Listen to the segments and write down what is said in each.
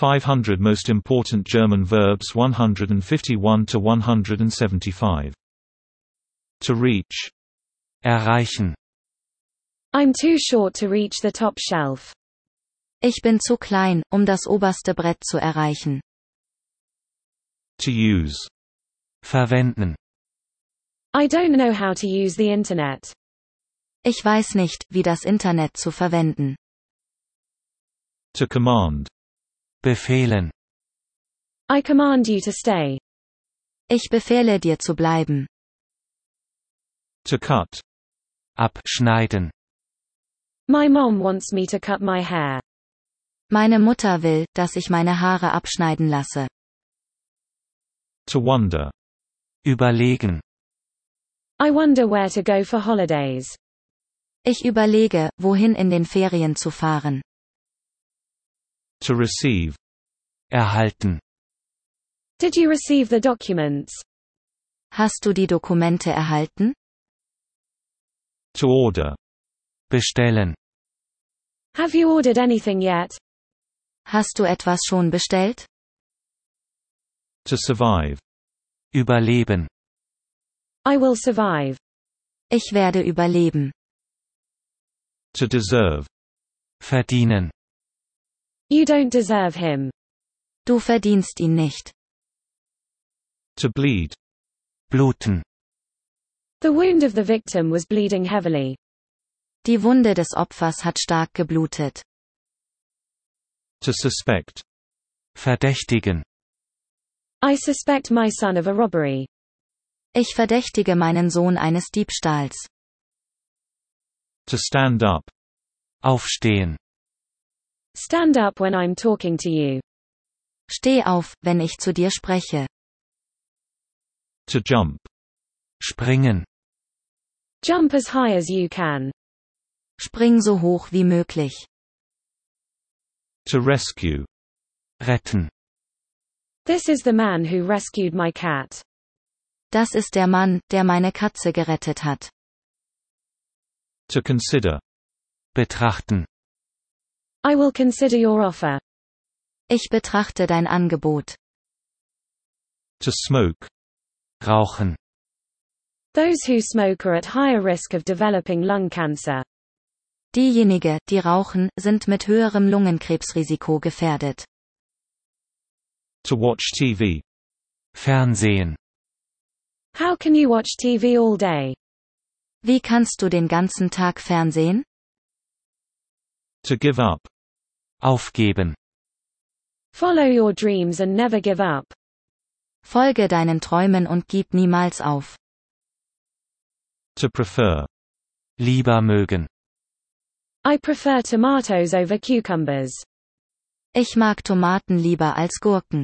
500 Most Important German Verbs 151 to 175. To reach. Erreichen. I'm too short to reach the top shelf. Ich bin zu klein, das oberste Brett zu erreichen. To use. Verwenden. I don't know how to use the Internet. Ich weiß nicht, wie das Internet zu verwenden. To command. Befehlen. I command you to stay. Ich befehle dir zu bleiben. To cut. Abschneiden. My mom wants me to cut my hair. Meine Mutter will, dass ich meine Haare abschneiden lasse. To wonder. Überlegen. I wonder where to go for holidays. Ich überlege, wohin in den Ferien zu fahren. To receive. Erhalten. Did you receive the documents? Hast du die Dokumente erhalten? To order. Bestellen. Have you ordered anything yet? Hast du etwas schon bestellt? To survive. Überleben. I will survive. Ich werde überleben. To deserve. Verdienen. You don't deserve him. Du verdienst ihn nicht. To bleed. Bluten. The wound of the victim was bleeding heavily. Die Wunde des Opfers hat stark geblutet. To suspect. Verdächtigen. I suspect my son of a robbery. Ich verdächtige meinen Sohn eines Diebstahls. To stand up. Aufstehen. Stand up when I'm talking to you. Steh auf, wenn ich zu dir spreche. To jump. Springen. Jump as high as you can. Spring so hoch wie möglich. To rescue. Retten. This is the man who rescued my cat. Das ist der Mann, der meine Katze gerettet hat. To consider. Betrachten. I will consider your offer. Ich betrachte dein Angebot. To smoke. Rauchen. Those who smoke are at higher risk of developing lung cancer. Diejenigen, die rauchen, sind mit höherem Lungenkrebsrisiko gefährdet. To watch TV. Fernsehen. How can you watch TV all day? Wie kannst du den ganzen Tag Fernsehen? To give up. Aufgeben. Follow your dreams and never give up. Folge deinen Träumen und gib niemals auf. To prefer. Lieber mögen. I prefer tomatoes over cucumbers. Ich mag Tomaten lieber als Gurken.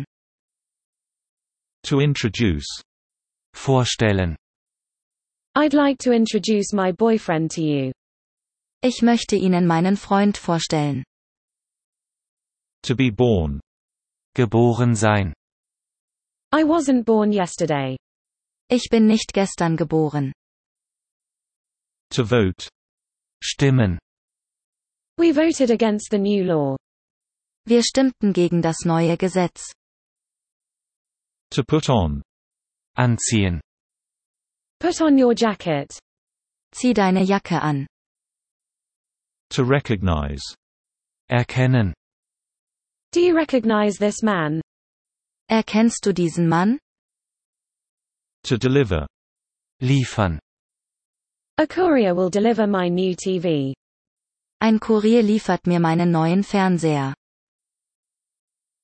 To introduce. Vorstellen. I'd like to introduce my boyfriend to you. Ich möchte Ihnen meinen Freund vorstellen. To be born. Geboren sein. I wasn't born yesterday. Ich bin nicht gestern geboren. To vote. Stimmen. We voted against the new law. Wir stimmten gegen das neue Gesetz. To put on. Anziehen. Put on your jacket. Zieh deine Jacke an. To recognize. Erkennen. Do you recognize this man? Erkennst du diesen Mann? To deliver. Liefern. A courier will deliver my new TV. Ein Kurier liefert mir meinen neuen Fernseher.